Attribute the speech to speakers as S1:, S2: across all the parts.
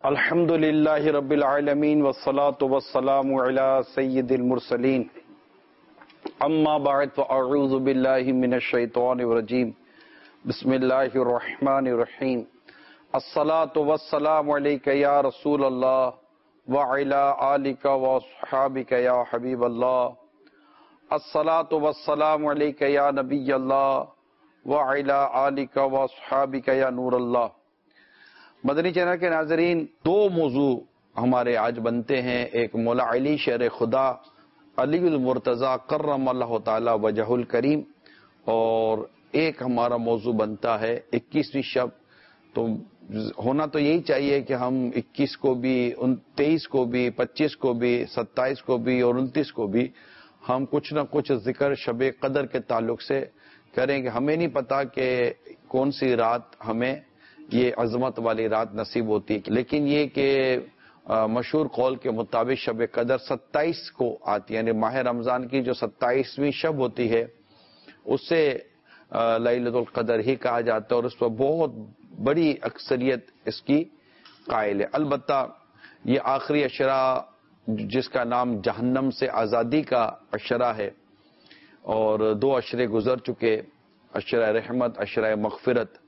S1: الحمد للہ رب العالمین والصلاة والسلام علی سید المرسلین اما بعد فاعوذ باللہ من الشیطان الرجیم بسم اللہ الرحمن الرحیم الصلاة والسلام علیک یا رسول اللہ وعلی آلک واصحابک یا حبیب اللہ الصلاة والسلام علیک یا نبی اللہ وعلی آلک واصحابک یا نور اللہ۔ مدنی چینل کے ناظرین، دو موضوع ہمارے آج بنتے ہیں، ایک مولا علی شیر خدا علی المرتضی کرم اللہ تعالی وجہ الکریم، اور ایک ہمارا موضوع بنتا ہے 21ویں شب۔ تو ہونا تو یہی چاہیے کہ ہم 21 کو بھی، 23 کو بھی، 25 کو بھی، 27 کو بھی اور 29 کو بھی ہم کچھ نہ کچھ ذکر شب قدر کے تعلق سے کریں گے۔ ہمیں نہیں پتا کہ کون سی رات ہمیں یہ عظمت والی رات نصیب ہوتی، لیکن یہ کہ مشہور قول کے مطابق شب قدر 27 کو آتی ہے، یعنی ماہ رمضان کی جو 27ویں شب ہوتی ہے اسے لیلۃ القدر ہی کہا جاتا ہے، اور اس پر بہت بڑی اکثریت اس کی قائل ہے۔ البتہ یہ آخری عشرہ جس کا نام جہنم سے آزادی کا عشرہ ہے، اور دو عشرے گزر چکے، عشرہ رحمت، عشرہ مغفرت،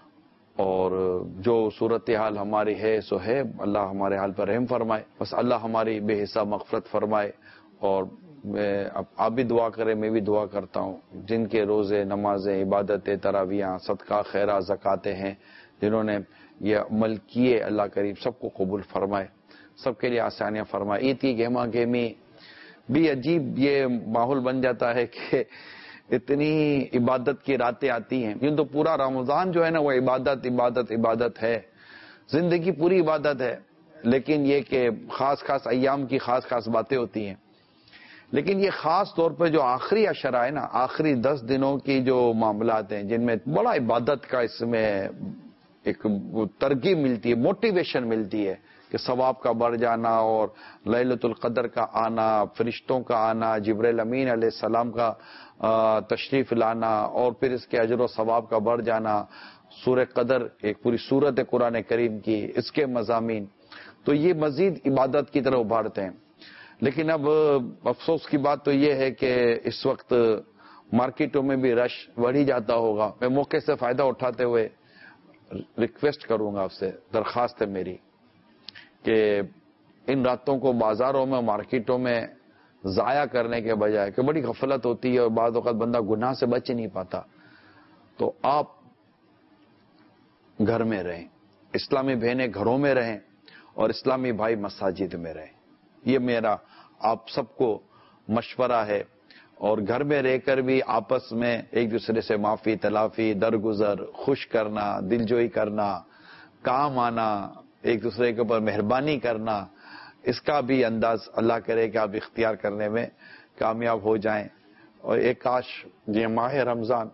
S1: اور جو صورتحال ہماری ہے سو ہے، اللہ ہمارے حال پر رحم فرمائے، بس اللہ ہماری بے حساب مغفرت فرمائے۔ اور آپ بھی دعا کریں، میں بھی دعا کرتا ہوں، جن کے روزے، نمازیں، عبادتیں، تراویحاں، صدقہ، خیرات، زکاتیں ہیں، جنہوں نے یہ عمل کیے، اللہ کریم سب کو قبول فرمائے، سب کے لیے آسانیاں فرمائے۔ عید کی گہما گہمی بھی عجیب یہ ماحول بن جاتا ہے کہ اتنی عبادت کی راتیں آتی ہیں، کیوں تو پورا رمضان جو ہے نا وہ عبادت عبادت عبادت ہے، زندگی پوری عبادت ہے، لیکن یہ کہ خاص خاص ایام کی خاص خاص باتیں ہوتی ہیں۔ لیکن یہ خاص طور پہ جو آخری عشرہ ہے نا، آخری 10 دنوں کی جو معاملات ہیں، جن میں بڑا عبادت کا اس میں ایک ترغیب ملتی ہے، موٹیویشن ملتی ہے کہ ثواب کا بڑھ جانا، اور لیلۃ القدر کا آنا، فرشتوں کا آنا، جبرائیل امین علیہ السلام کا تشریف لانا، اور پھر اس کے اجر و ثواب کا بڑھ جانا، سورہ قدر ایک پوری سورت ہے قرآن کریم کی، اس کے مضامین، تو یہ مزید عبادت کی طرح ابھارتے ہیں۔ لیکن اب افسوس کی بات تو یہ ہے کہ اس وقت مارکیٹوں میں بھی رش بڑھ ہی جاتا ہوگا۔ میں موقع سے فائدہ اٹھاتے ہوئے ریکویسٹ کروں گا آپ سے، درخواست ہے میری کہ ان راتوں کو بازاروں میں، مارکیٹوں میں ضائع کرنے کے بجائے، کہ بڑی غفلت ہوتی ہے اور بعض اوقات بندہ گناہ سے بچ نہیں پاتا، تو آپ گھر میں رہیں، اسلامی بہنیں گھروں میں رہیں، اور اسلامی بھائی مساجد میں رہیں۔ یہ میرا آپ سب کو مشورہ ہے، اور گھر میں رہ کر بھی آپس میں ایک دوسرے سے معافی تلافی، درگزر، خوش کرنا، دلجوئی کرنا، کام آنا، ایک دوسرے کے اوپر مہربانی کرنا، اس کا بھی انداز اللہ کرے کہ آپ اختیار کرنے میں کامیاب ہو جائیں۔ اور ایک کاش یہ ماہ رمضان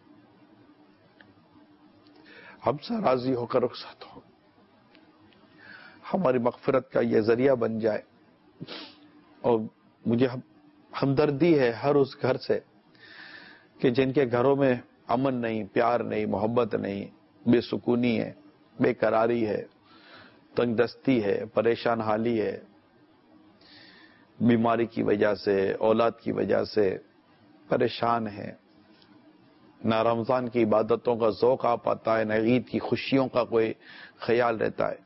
S1: ہم سے راضی ہو کر رخصت ہو، ہماری مغفرت کا یہ ذریعہ بن جائے۔ اور مجھے ہمدردی ہے ہر اس گھر سے کہ جن کے گھروں میں امن نہیں، پیار نہیں، محبت نہیں، بے سکونی ہے، بے قراری ہے، تنگ دستی ہے، پریشان حالی ہے، بیماری کی وجہ سے، اولاد کی وجہ سے پریشان ہے، نہ رمضان کی عبادتوں کا ذوق آ پاتا ہے، نہ عید کی خوشیوں کا کوئی خیال رہتا ہے۔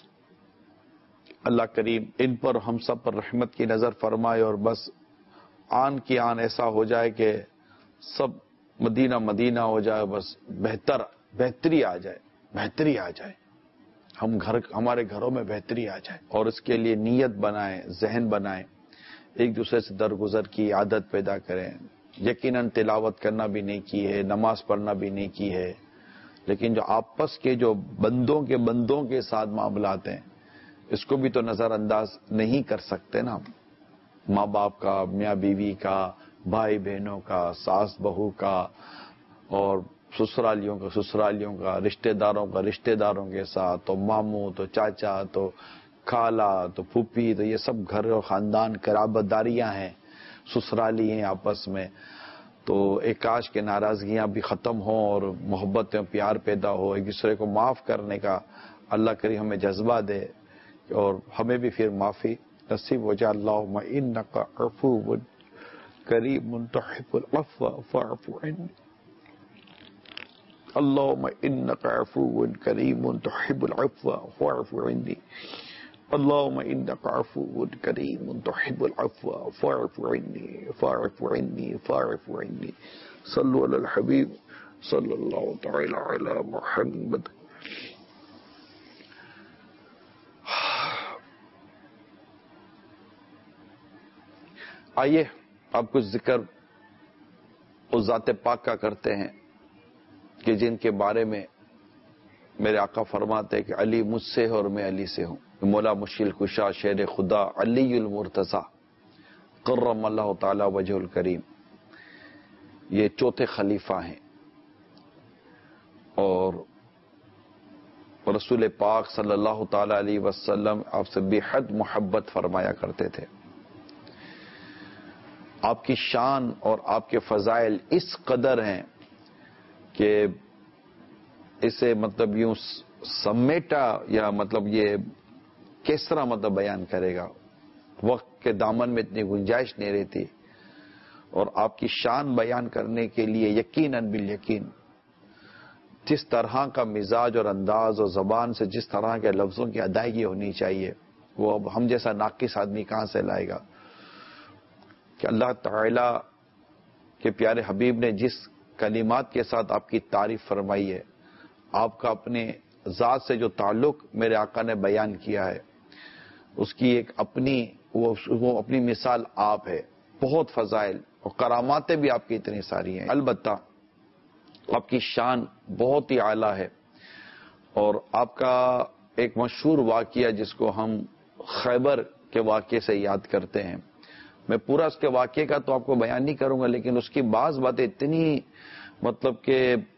S1: اللہ کریم ان پر، ہم سب پر رحمت کی نظر فرمائے، اور بس آن کی آن ایسا ہو جائے کہ سب مدینہ مدینہ ہو جائے، بس بہتری آ جائے، بہتری آ جائے، ہمارے گھروں میں بہتری آ جائے، اور اس کے لیے نیت بنائیں، ذہن بنائیں، ایک دوسرے سے درگزر کی عادت پیدا کریں۔ یقیناً تلاوت کرنا بھی نہیں کی ہے، نماز پڑھنا بھی نہیں کی ہے، لیکن جو آپس کے جو بندوں کے ساتھ معاملات ہیں، اس کو بھی تو نظر انداز نہیں کر سکتے نا ہم۔ ماں باپ کا، میاں بیوی کا، بھائی بہنوں کا، ساس بہو کا، اور سسرالیوں کا، رشتہ داروں کے ساتھ، تو ماموں، تو چاچا، تو خالہ، تو پھوپھی، تو یہ سب گھر اور خاندان قرابت داریاں ہیں، سسرالی ہیں آپس میں۔ تو ایک کاش کے ناراضگیاں بھی ختم ہوں، اور محبت اور پیار پیدا ہو، ایک دوسرے کو معاف کرنے کا اللہ کریم ہمیں جذبہ دے،
S2: اور ہمیں بھی پھر معافی نصیب ہو جائے. اللہم انک عفو کریم تحب العفو فاعف عنی. اللہم انک عفو کریم تحب العفو فاعف عنی. اللہم انک عفو کریم تحب العفو فاعف عنی فاعف عنی فاعف عنی. صلو علی الحبیب صلی اللہ تعالی علی محمد.
S1: آئیے اب کچھ ذکر اس ذات پاک کا کرتے ہیں کہ جن کے بارے میں میرے آقا فرماتے ہیں کہ علی مجھ سے ہے اور میں علی سے ہوں. مولا مشکل کشا شیر خدا علی المرتضی کرم اللہ تعالی وجہ الکریم، یہ چوتھے خلیفہ ہیں اور رسول پاک صلی اللہ تعالی علیہ وسلم آپ سے بے حد محبت فرمایا کرتے تھے. آپ کی شان اور آپ کے فضائل اس قدر ہیں کہ اسے مطلب یوں سمیٹا یا مطلب یہ کس طرح مطلب بیان کرے گا، وقت کے دامن میں اتنی گنجائش نہیں رہتی. اور آپ کی شان بیان کرنے کے لیے یقیناً بالیقین جس طرح کا مزاج اور انداز اور زبان سے جس طرح کے لفظوں کی ادائیگی ہونی چاہیے وہ اب ہم جیسا ناقص آدمی کہاں سے لائے گا. کہ اللہ تعالی کے پیارے حبیب نے جس کلمات کے ساتھ آپ کی تعریف فرمائی ہے، آپ کا اپنے ذات سے جو تعلق میرے آقا نے بیان کیا ہے، اس کی ایک اپنی وہ اپنی مثال آپ ہے. بہت فضائل اور کراماتیں بھی آپ کی اتنی ساری ہیں. البتہ آپ کی شان بہت ہی اعلیٰ ہے. اور آپ کا ایک مشہور واقعہ جس کو ہم خیبر کے واقعے سے یاد کرتے ہیں، میں پورا اس کے واقعے کا تو آپ کو بیان نہیں کروں گا، لیکن اس کی بعض باتیں اتنی مطلب کہ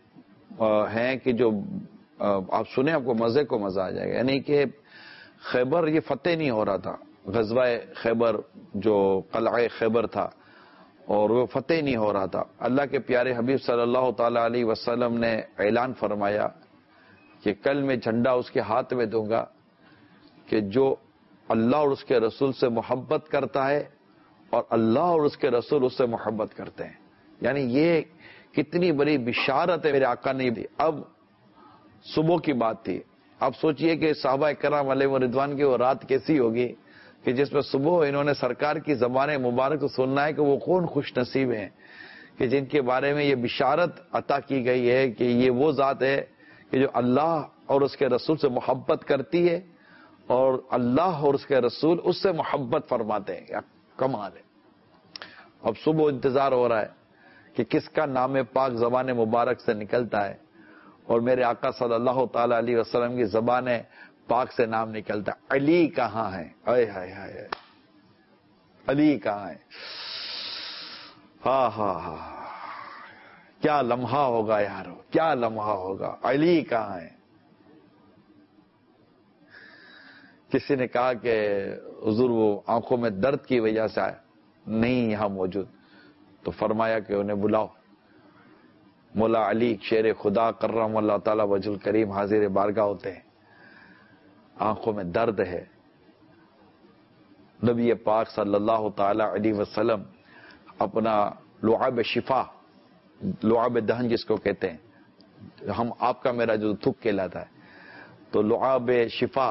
S1: ہیں کہ جو آپ سنیں آپ کو مزے کو مزہ آ جائے گا. یعنی کہ خیبر یہ فتح نہیں ہو رہا تھا، غزوہ خیبر جو قلعہ خیبر تھا اور وہ فتح نہیں ہو رہا تھا. اللہ کے پیارے حبیب صلی اللہ تعالی علیہ وسلم نے اعلان فرمایا کہ کل میں جھنڈا اس کے ہاتھ میں دوں گا کہ جو اللہ اور اس کے رسول سے محبت کرتا ہے اور اللہ اور اس کے رسول اس سے محبت کرتے ہیں. یعنی یہ کتنی بڑی بشارت ہے میرے آقا نے دی. اب صبح کی بات تھی، آپ سوچئے کہ صحابہ کرام علیہ رضوان کی وہ رات کیسی ہوگی کہ جس میں صبح انہوں نے سرکار کی زبان مبارک کو سننا ہے کہ وہ کون خوش نصیب ہیں کہ جن کے بارے میں یہ بشارت عطا کی گئی ہے کہ یہ وہ ذات ہے کہ جو اللہ اور اس کے رسول سے محبت کرتی ہے اور اللہ اور اس کے رسول اس سے محبت فرماتے ہیں. کمال ہے. اب صبح انتظار ہو رہا ہے کہ کس کا نام پاک زبان مبارک سے نکلتا ہے اور میرے آقا صلی اللہ تعالی علیہ وسلم کی زبان پاک سے نام نکلتا ہے. علی کہاں ہے؟ اے ہائے ہائے، علی کہاں ہے؟ ہاں ہاں ہاں، کیا لمحہ ہوگا یارو، کیا لمحہ ہوگا. علی کہاں ہے؟ کسی نے کہا کہ حضور وہ آنکھوں میں درد کی وجہ سے نہیں یہاں موجود، تو فرمایا کہ انہیں بلاؤ. مولا علی شیر خدا کرم اللہ تعالی وجہ الکریم حاضر بارگاہ ہوتے ہیں، آنکھوں میں درد ہے. نبی پاک صلی اللہ تعالی علیہ وسلم اپنا لعاب شفا، لعاب دہن جس کو کہتے ہیں، ہم آپ کا میرا جو تھک کہلاتا ہے، تو لعاب شفا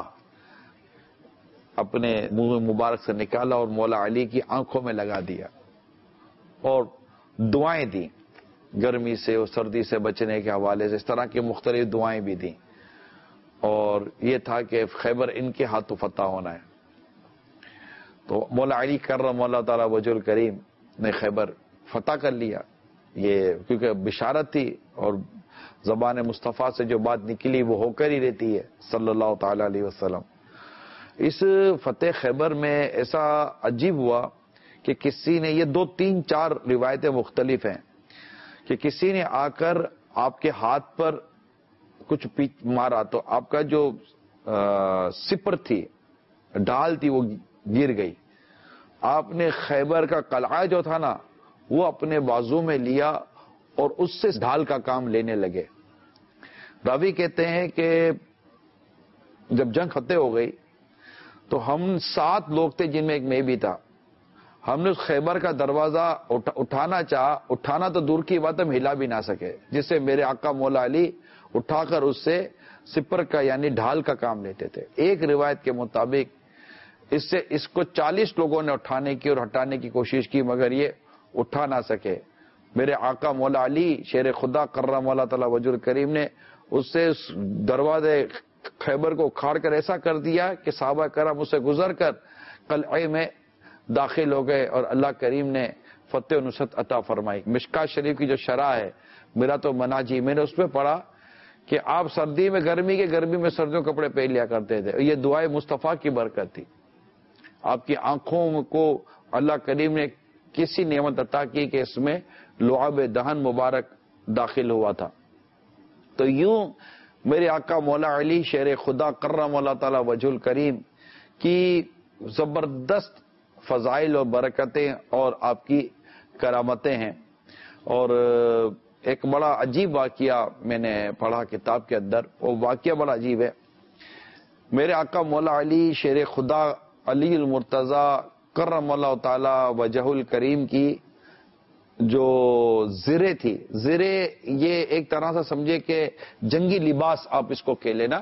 S1: اپنے منہ مبارک سے نکالا اور مولا علی کی آنکھوں میں لگا دیا اور دعائیں دیں، گرمی سے اور سردی سے بچنے کے حوالے سے اس طرح کی مختلف دعائیں بھی دیں. اور یہ تھا کہ خیبر ان کے ہاتھوں فتح ہونا ہے. تو مولا علی کرم اللہ تعالی وجہ الکریم نے خیبر فتح کر لیا. یہ کیونکہ بشارت تھی اور زبان مصطفیٰ سے جو بات نکلی وہ ہو کر ہی رہتی ہے صلی اللہ تعالی علیہ وسلم. اس فتح خیبر میں ایسا عجیب ہوا کہ کسی نے، یہ 2 3 4 روایتیں مختلف ہیں، کہ کسی نے آ کر آپ کے ہاتھ پر کچھ مارا تو آپ کا جو سپر تھی، ڈھال تھی، وہ گر گئی. آپ نے خیبر کا قلعہ جو تھا نا وہ اپنے بازو میں لیا اور اس سے ڈھال کا کام لینے لگے. راوی کہتے ہیں کہ جب جنگ فتح ہو گئی
S2: تو ہم 7 لوگ تھے جن میں ایک میں بھی تھا. ہم نے اس خیبر کا دروازہ اٹھانا چاہا, اٹھانا تو دور کی بات, ہم ہلا بھی نہ سکے, جس سے میرے آقا مولا علی اٹھا کر اس سے سپر کا یعنی ڈھال کا کام لیتے تھے. ایک روایت کے مطابق اس کو 40 لوگوں نے اٹھانے کی اور ہٹانے کی کوشش کی, مگر یہ اٹھا نہ سکے. میرے آقا مولا علی شیر خدا کرم اللہ تعالی وجہ کریم نے اس سے دروازے خیبر کو اکھاڑ کر ایسا کر دیا کہ صحابہ کرام اسے گزر کر قلعے میں داخل ہو گئے اور اللہ کریم نے فتح و نصرت عطا فرمائی. مشکات شریف کی جو شرح ہے, میرا تو مناجی, میں نے اس پہ پڑھا کہ آپ سردی میں گرمی میں سردیوں کپڑے پہن لیا کرتے تھے. یہ دعائے مصطفیٰ کی برکت تھی. آپ کی آنکھوں کو اللہ کریم نے کسی نعمت عطا کی کہ اس میں لعاب دہن مبارک داخل ہوا تھا. تو یوں میرے آقا مولا علی شیر خدا کرم اللہ تعالی وجہ الکریم کی زبردست فضائل اور برکتیں اور آپ کی کرامتیں ہیں. اور ایک بڑا عجیب واقعہ میں نے پڑھا کتاب کے اندر, وہ واقعہ بڑا عجیب ہے. میرے آقا مولا علی شیر خدا علی المرتضی کرم اللہ تعالی وجہ الکریم کی جو زرے تھی, زرے یہ ایک طرح سے سمجھے کہ جنگی لباس, آپ اس کو کہہ لینا,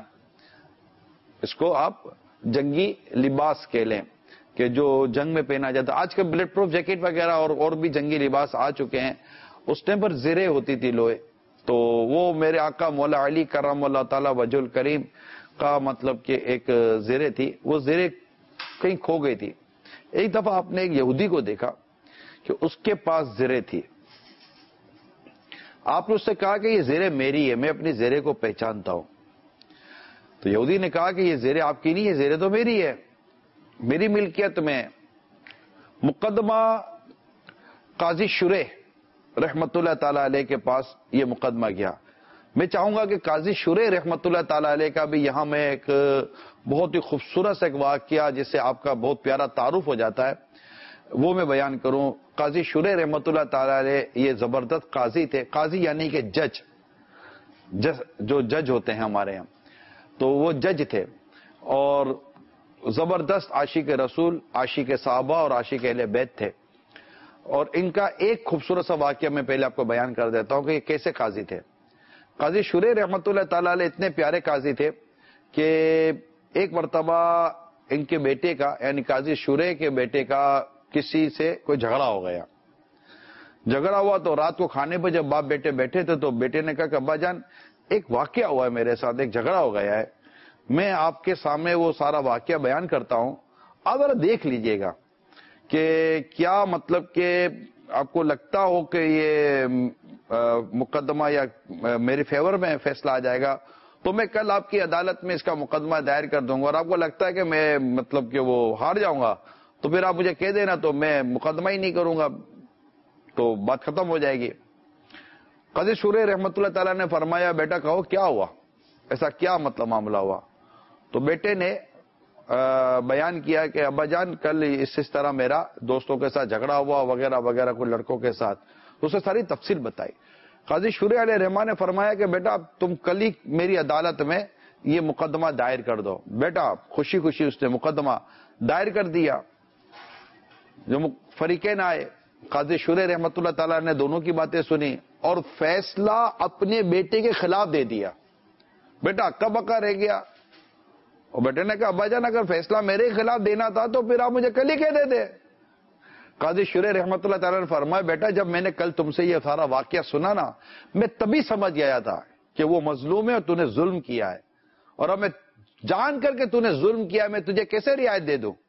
S2: اس کو آپ جنگی لباس کہہ لیں کہ جو جنگ میں پہنا جاتا. آج کل بلٹ پروف جیکٹ وغیرہ اور بھی جنگی لباس آ چکے ہیں. اس ٹائم پر زرے ہوتی تھی لوہے. تو وہ میرے آقا مولا علی کرم اللہ تعالی وجہ الکریم کا مطلب کہ ایک زرے تھی, وہ زرے کہیں کھو گئی تھی. ایک دفعہ آپ نے ایک یہودی کو دیکھا کہ اس کے پاس زرے تھی. آپ نے اس سے کہا کہ یہ زرے میری ہے, میں اپنی زرے کو پہچانتا ہوں. تو یہودی نے کہا کہ یہ زرے آپ کی نہیں, یہ زرے تو میری ہے, میری ملکیت میں. مقدمہ قاضی شریح رحمت اللہ تعالی علیہ کے پاس یہ مقدمہ گیا. میں چاہوں گا کہ قاضی شریح رحمت اللہ تعالی علیہ کا بھی یہاں میں ایک بہت ہی خوبصورت سے ایک واقعہ جس سے آپ کا بہت پیارا تعارف ہو جاتا ہے وہ میں بیان کروں. قاضی شریح رحمت اللہ تعالی علیہ یہ زبردست قاضی تھے. قاضی یعنی کہ جج, جو جج ہوتے ہیں ہمارے یہاں, تو وہ جج تھے اور زبردست عاشق رسول, عاشق صحابہ اور عاشق اہل بیت تھے. اور ان کا ایک خوبصورت سا واقعہ میں پہلے آپ کو بیان کر دیتا ہوں کہ یہ کیسے قاضی تھے. قاضی شریح رحمت اللہ تعالی علیہ اتنے پیارے قاضی تھے کہ ایک مرتبہ ان کے بیٹے کا یعنی قاضی شریح کے بیٹے کا کسی سے کوئی جھگڑا ہو گیا. جھگڑا ہوا تو رات کو کھانے پہ جب باپ بیٹے بیٹھے تھے تو بیٹے نے کہا کہ ابا جان ایک واقعہ ہوا ہے میرے ساتھ, ایک جھگڑا ہو گیا ہے, میں آپ کے سامنے وہ سارا واقعہ بیان کرتا ہوں, آپ ذرا دیکھ لیجئے گا کہ کیا مطلب کہ آپ کو لگتا ہو کہ یہ مقدمہ یا میرے فیور میں فیصلہ آ جائے گا تو میں کل آپ کی عدالت میں اس کا مقدمہ دائر کر دوں گا, اور آپ کو لگتا ہے کہ میں مطلب کہ وہ ہار جاؤں گا تو پھر آپ مجھے کہہ دینا, تو میں مقدمہ ہی نہیں کروں گا, تو بات ختم ہو جائے گی. قاضی شریح رحمت اللہ تعالیٰ نے فرمایا بیٹا کہو کیا ہوا, ایسا کیا مطلب معاملہ ہوا. تو بیٹے نے بیان کیا کہ ابا جان کل اس طرح میرا دوستوں کے ساتھ جھگڑا ہوا وغیرہ وغیرہ, کوئی لڑکوں کے ساتھ. اسے ساری تفصیل بتائی. قاضی شریح علیہ الرحمٰن نے فرمایا کہ بیٹا تم کل ہی میری عدالت میں یہ مقدمہ دائر کر دو. بیٹا خوشی خوشی اس نے مقدمہ دائر کر دیا. جو فریقین آئے, قاضی شریح رحمت اللہ تعالیٰ نے دونوں کی باتیں سنی اور فیصلہ اپنے بیٹے کے خلاف دے دیا. بیٹا اکا بکا رہ گیا, اور بیٹے نے کہا ابا جان اگر فیصلہ میرے خلاف دینا تھا تو پھر آپ مجھے کل ہی کہہ دیتے. قاضی شریح رحمت اللہ تعالیٰ نے فرمایا بیٹا جب میں نے کل تم سے یہ سارا واقعہ سنا نا, میں تبھی سمجھ گیا تھا کہ وہ مظلوم ہے اور تو نے ظلم کیا ہے, اور اب میں جان کر کے تو نے ظلم کیا ہے میں تجھے کیسے رعایت دے دوں.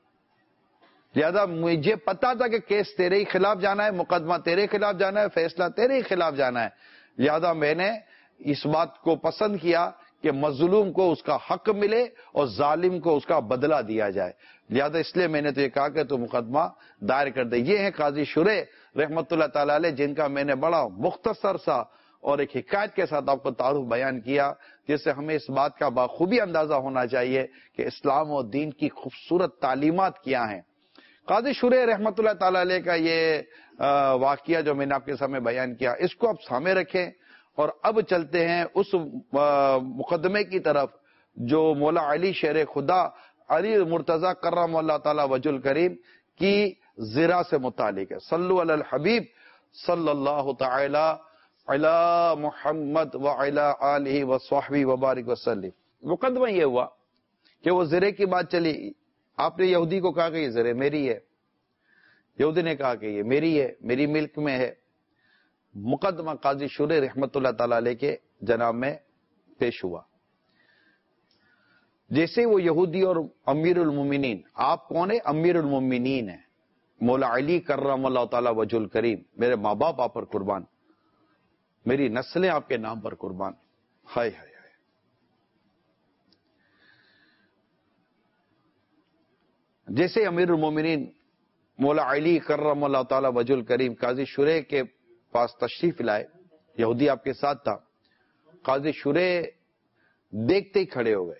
S2: لہذا مجھے پتا تھا کہ کیس تیرے ہی خلاف جانا ہے, مقدمہ تیرے خلاف جانا ہے, فیصلہ تیرے ہی خلاف جانا ہے. لہذا میں نے اس بات کو پسند کیا کہ مظلوم کو اس کا حق ملے اور ظالم کو اس کا بدلہ دیا جائے. لہذا اس لیے میں نے تو یہ کہا کہ تو مقدمہ دائر کر دے. یہ ہیں قاضی شریح رحمت اللہ تعالی علیہ جن کا میں نے بڑا مختصر سا اور ایک حکایت کے ساتھ آپ کو تعارف بیان کیا, جس سے ہمیں اس بات کا بخوبی اندازہ ہونا چاہیے کہ اسلام و دین کی خوبصورت تعلیمات کیا ہیں. قاضی شریح رحمت اللہ تعالی علیہ کا یہ واقعہ جو میں نے آپ کے سامنے بیان کیا, اس کو آپ سامنے رکھیں اور اب چلتے ہیں اس مقدمے کی طرف جو مولا علی شیر خدا
S1: علی مرتضی کرم اللہ تعالی وجہ الکریم کی زرہ سے متعلق ہے. صلو علی الحبیب صلی اللہ تعالی علی محمد وعلی آلہ وصحبہ وبارک وسلم. مقدمہ یہ ہوا کہ وہ زرے کی بات چلی. آپ نے یہودی کو کہا کہ یہ زرے میری ہے. یہودی نے کہا کہ یہ میری ہے، میری ملک میں ہے. مقدمہ قاضی شریح رحمت اللہ تعالی علیہ کے جناب میں پیش ہوا. جیسے وہ یہودی اور امیر المومنین، آپ کون ہے؟ امیر المومنین ہیں، مولا علی کرم اللہ تعالی وجہ الکریم. میرے ماں باپ آپ پر قربان، میری نسلیں آپ کے نام پر قربان. ہائے ہائے ہائے. جیسے امیر المومنین مولا علی کرم اللہ تعالی وجہ الکریم قاضی شریح کے پاس تشریف لائے، یہودی آپ کے ساتھ تھا. قاضی شریح دیکھتے ہی کھڑے ہو گئے،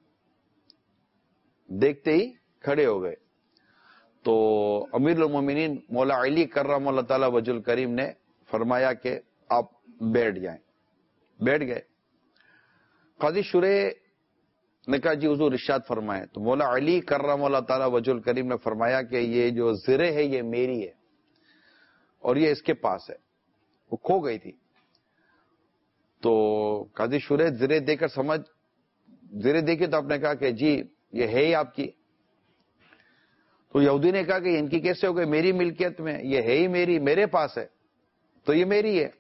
S1: دیکھتے ہی کھڑے ہو گئے. تو امیر المومنین مولا علی کرم اللہ تعالی وجہ الکریم نے فرمایا کہ آپ بیٹھ جائیں. بیٹھ گئے. قاضی شریح نے کہا جی حضور ارشاد فرمائیں. تو مولا علی کرم اللہ تعالی وجہ الکریم نے فرمایا کہ یہ جو زرے ہے یہ میری ہے اور یہ اس کے پاس ہے، وہ کھو گئی تھی. تو قاضی شریح زرے دے کر زرے دیکھے تو آپ نے کہا کہ جی یہ ہے ہی آپ کی. تو یہودی نے کہا کہ ان کی کیسے ہو گئی؟ میری ملکیت میں، یہ ہے ہی میری، میرے پاس ہے تو یہ میری ہے.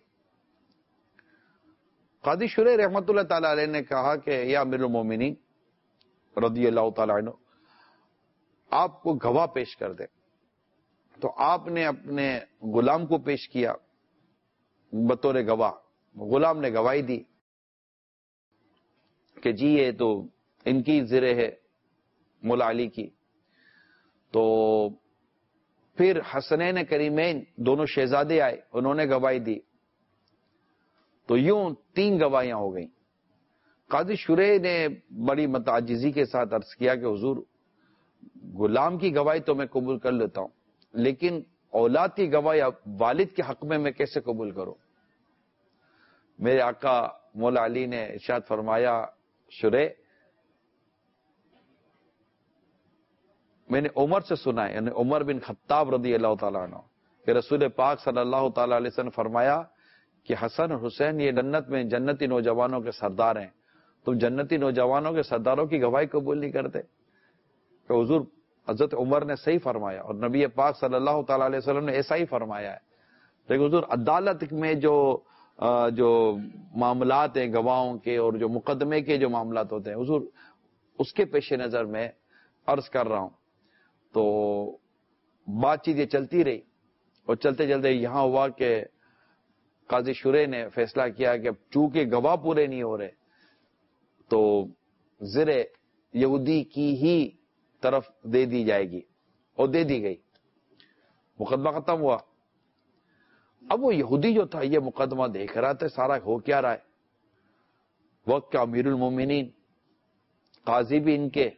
S1: قاضی شریح رحمت اللہ تعالی علیہ نے کہا کہ یا امیر المومنین رضی اللہ تعالی عنہ، آپ کو گواہ پیش کر دیں. تو آپ نے اپنے غلام کو پیش کیا بطور گواہ. غلام نے گواہی دی کہ جی یہ تو ان کی زرے ہے مولا علی کی. تو پھر حسنین کریمین دونوں شہزادے آئے، انہوں نے گواہی دی. تو یوں 3 گواہیاں ہو گئیں. قاضی شریح نے بڑی متعجزی کے ساتھ عرض کیا کہ حضور غلام کی گواہی تو میں قبول کر لیتا ہوں، لیکن اولاد کی گواہی والد کے حق میں کیسے قبول کروں؟ میرے آقا مولا علی نے ارشاد فرمایا شریح میں نے عمر سے سنا ہے، یعنی عمر بن خطاب رضی اللہ تعالیٰ عنہ، کہ رسول پاک صلی اللہ تعالی علیہ وسلم فرمایا کہ حسن اور حسین یہ جنت میں جنتی نوجوانوں کے سردار ہیں، تم جنتی نوجوانوں کے سرداروں کی گواہی قبول نہیں کرتے؟ کہ حضور حضرت عمر نے صحیح فرمایا اور نبی پاک صلی اللہ تعالی علیہ وسلم نے ایسا ہی فرمایا ہے. لیکن حضور عدالت میں جو معاملات ہیں گواہوں کے اور جو مقدمے کے جو معاملات ہوتے ہیں حضور اس کے پیش نظر میں عرض کر رہا ہوں. تو بات چیت یہ چلتی رہی اور چلتے چلتے یہاں ہوا کہ قاضی شریح نے فیصلہ کیا کہ چونکہ گواہ پورے نہیں ہو رہے تو زرے یہودی کی ہی طرف دے دی جائے گی، اور دے دی گئی. مقدمہ ختم ہوا. اب وہ یہودی جو تھا یہ مقدمہ دیکھ رہا تھا سارا ہو کیا رہا ہے. وقت کا امیر المومنین قاضی بھی ان کے،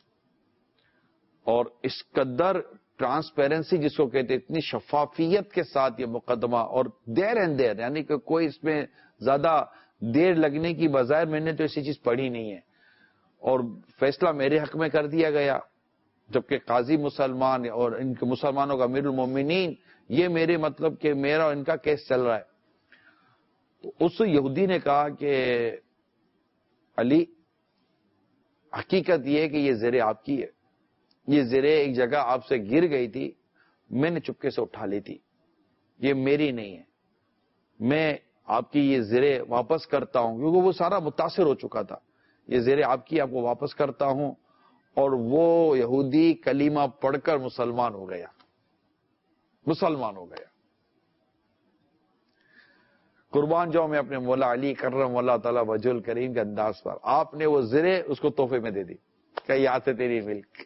S1: اور اس قدر ٹرانسپیرنسی جس کو کہتے اتنی شفافیت کے ساتھ یہ مقدمہ، اور دیر اینڈ دیر، یعنی کہ کوئی اس میں زیادہ دیر لگنے کی بظاہر میں نے تو ایسی چیز پڑھی نہیں ہے. اور فیصلہ میرے حق میں کر دیا گیا، جبکہ قاضی مسلمان اور ان کے مسلمانوں کا امیر المومنین، یہ میرے مطلب کہ میرا اور ان کا کیس چل رہا ہے. تو اس یہودی نے کہا کہ علی حقیقت یہ ہے کہ یہ زرے آپ کی ہے، یہ زرے ایک جگہ آپ سے گر گئی تھی، میں نے چپکے سے اٹھا لی تھی، یہ میری نہیں ہے. میں آپ کی یہ زرے واپس کرتا ہوں کیونکہ وہ سارا متاثر ہو چکا تھا. یہ زرے آپ کی، آپ کو واپس کرتا ہوں. اور وہ یہودی کلمہ پڑھ کر مسلمان ہو گیا، مسلمان ہو گیا. قربان جاؤں میں اپنے مولا علی کرم اللہ تعالی وجہ الکریم کے انداز پر. آپ نے وہ زرے اس کو تحفے میں دے دی کہ یاد ہے تیری ملک.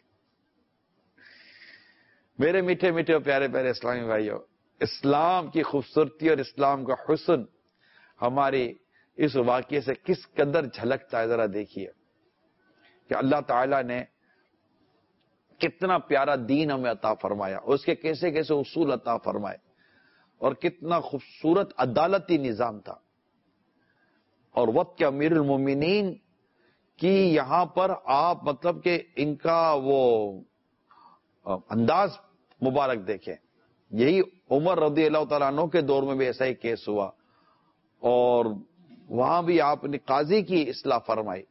S1: میرے میٹھے میٹھے اور پیارے پیارے اسلامی بھائیوں، اسلام کی خوبصورتی اور اسلام کا حسن ہماری اس واقعے سے کس قدر جھلکتا ہے ذرا دیکھیے کہ اللہ تعالیٰ نے کتنا پیارا دین ہمیں عطا فرمایا، اس کے کیسے کیسے اصول عطا فرمائے، اور کتنا خوبصورت عدالتی نظام تھا. اور وقت کے امیر المومنین
S2: کہ یہاں پر آپ مطلب کہ ان کا وہ انداز مبارک دیکھیں. یہی عمر رضی اللہ تعالیٰ عنہ کے دور میں بھی ایسا ہی کیس ہوا، اور وہاں بھی آپ نے قاضی کی اصلاح فرمائی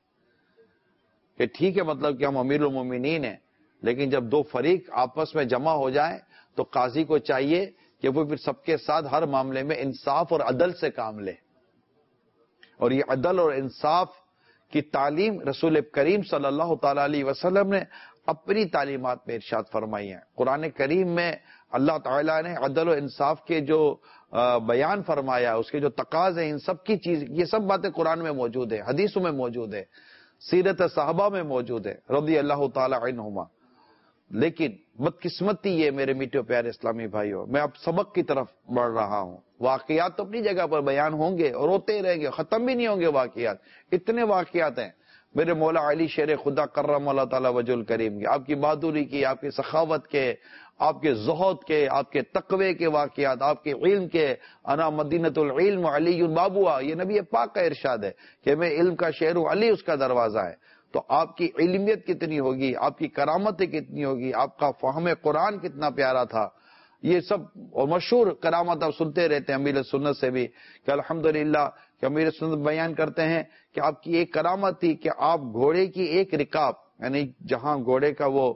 S2: کہ ٹھیک ہے مطلب کہ ہم امیر المومنین ہیں، لیکن جب دو فریق آپس میں جمع ہو جائیں تو قاضی کو چاہیے کہ وہ پھر سب کے ساتھ ہر معاملے میں انصاف اور عدل سے کام لے. اور یہ عدل اور انصاف کی تعلیم رسول کریم صلی اللہ تعالی علیہ وسلم نے اپنی تعلیمات میں ارشاد فرمائی ہیں. قرآن کریم میں اللہ تعالیٰ نے عدل و انصاف کے جو بیان فرمایا، اس کے جو تقاضے، ان سب کی چیز، یہ سب باتیں قرآن میں موجود ہے، حدیثوں میں موجود ہے، سیرت صحابہ میں موجود ہے رضی اللہ تعالی عنہما. لیکن بدقسمتی یہ میرے میٹھے پیارے اسلامی بھائیوں، میں اب سبق کی طرف بڑھ رہا ہوں. واقعات تو اپنی جگہ پر بیان ہوں گے اور ہوتے ہی رہیں گے، ختم بھی نہیں ہوں گے واقعات. اتنے واقعات ہیں میرے مولا علی شیر خدا کرم اللہ تعالی وجہ الکریم کے، آپ کی بہادری کی، آپ کی سخاوت کے، آپ کے زہد کے، آپ کے تقوی کے واقعات، آپ کے علم کے. انا مدینۃ العلم علی بابوا، یہ نبی پاک کا ارشاد ہے کہ میں علم کا شہر ہوں، علی اس کا دروازہ ہے. تو آپ کی علمیت کتنی ہوگی، آپ کی کرامتیں کتنی ہوگی، آپ کا فہم قرآن کتنا پیارا تھا. یہ سب اور مشہور کرامت آپ سنتے رہتے ہیں امیر سنت سے بھی کہ الحمدللہ کہ امیر سنت بیان کرتے ہیں کہ آپ کی ایک کرامت تھی کہ آپ گھوڑے کی ایک رکاب، یعنی جہاں گھوڑے کا وہ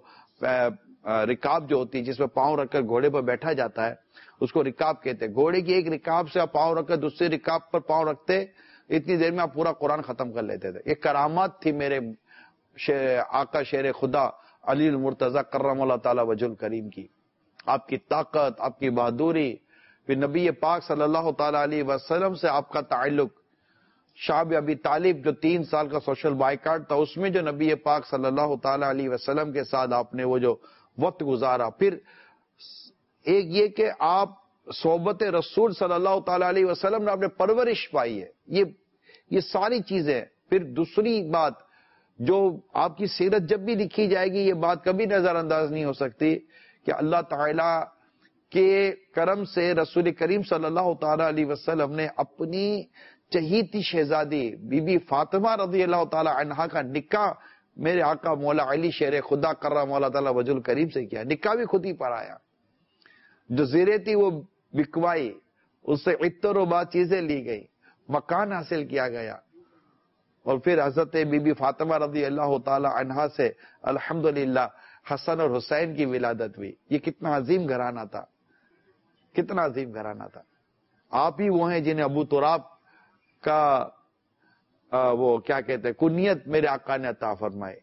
S2: رکاب جو ہوتی ہے جس میں پاؤں رکھ کر گھوڑے پر بیٹھا جاتا ہے، اس کو رکاب کہتے ہیں. گھوڑے کی ایک رکاب سے آپ پاؤں رکھ کر دوسری رکاب پر پاؤں رکھتے، اتنی دیر میں آپ پورا قرآن ختم کر لیتے تھے. یہ کرامات تھی میرے آقا شیر خدا علی المرتضی کرم اللہ تعالی وجہ الکریم کی. آپ کی طاقت، آپ کی بہادری، پھر نبی پاک صلی اللہ تعالی علیہ وسلم سے آپ کا تعلق. شعب ابی طالب جو 3 سال کا سوشل بائیکاٹ تھا، اس میں جو نبی پاک صلی اللہ تعالی علیہ وسلم کے ساتھ آپ نے وہ جو وقت گزارا. پھر ایک یہ کہ آپ صحبت رسول صلی اللہ تعالی علیہ وسلم نے آپ نے پرورش پائی ہے، یہ ساری چیزیں. پھر دوسری بات جو آپ کی سیرت جب بھی لکھی جائے گی، یہ بات کبھی نظر انداز نہیں ہو سکتی کہ اللہ تعالی کے کرم سے رسول کریم صلی اللہ تعالی علیہ وسلم نے اپنی چہیتی شہزادی بی بی فاطمہ رضی اللہ تعالی عنہا کا نکاح میرے آقا مولا علی شیر خدا کرم اللہ تعالی وجہ الکریم سے کیا. نکاح بھی خود ہی پڑھایا، جو زیریں تھی وہ بکوائی، اس سے عطر و بعض چیزیں لی گئی، مکان حاصل کیا گیا. اور پھر حضرت بی بی فاطمہ رضی اللہ تعالی عنہا سے الحمدللہ حسن اور حسین کی ولادت ہوئی. یہ کتنا عظیم گھرانہ تھا، کتنا عظیم گھرانہ تھا. آپ ہی وہ ہیں جنہیں ابو تراب کا وہ کیا کہتے ہیں کنیت میرے آقا نے عطا فرمائے.